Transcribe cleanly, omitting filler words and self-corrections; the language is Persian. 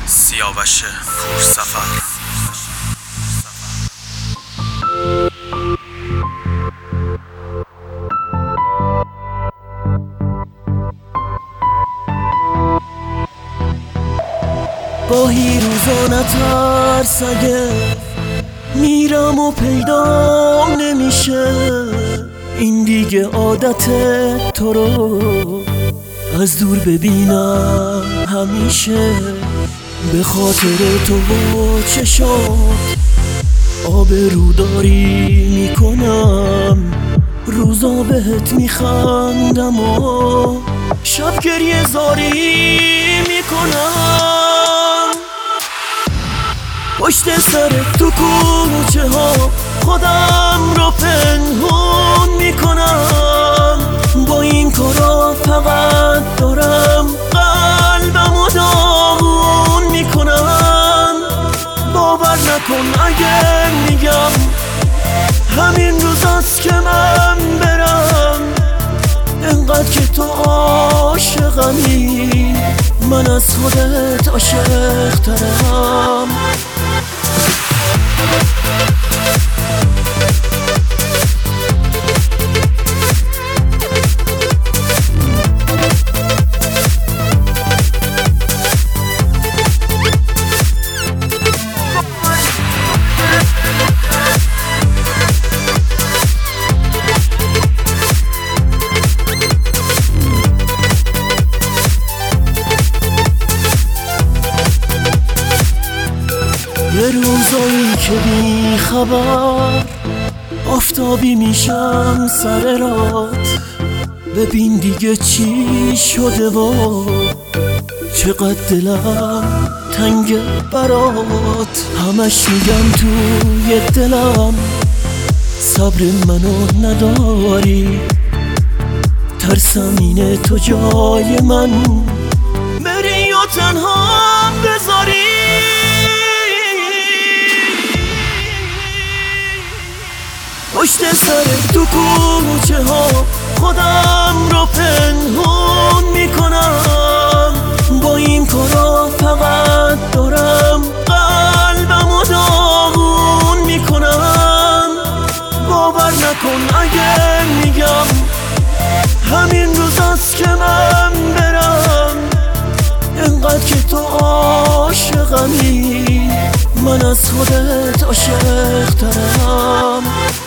سیاوش پرسفر. گاهی روزا نترس اگه میرم و پیدام نمیشه، این دیگه عادت تو رو از دور ببینم همیشه. به خاطر تو و چشات آبروداری میکنم، روزا بهت میخندم و شب گریه زاری میکنم. پشت سر تو کوچه ها خودم رو پنهون میکنم، با این کارا فقط دارم قلبم و داغون میکنم. باور نکن اگه میگم همین روزاست که من برم، انقدر که تو عاشقمی من از خودت عاشق ترم. یه روزایی که بی خبر آفتابی میشم سر رات، ببین دیگه چی شده و چقدر دلم تنگ برات. همش میگم توی دلم صبر منو نداری، ترسم اینه تو جای من بری و تنها بذاری. پشت سر تو کوچه ها خودم رو پنهون میکنم، با این کارا فقط دارم قلبم و داغون میکنم. باور نکن اگه میگم همین روزاست که من برم، انقدر که تو عاشقمی من از خودت عاشق ترم.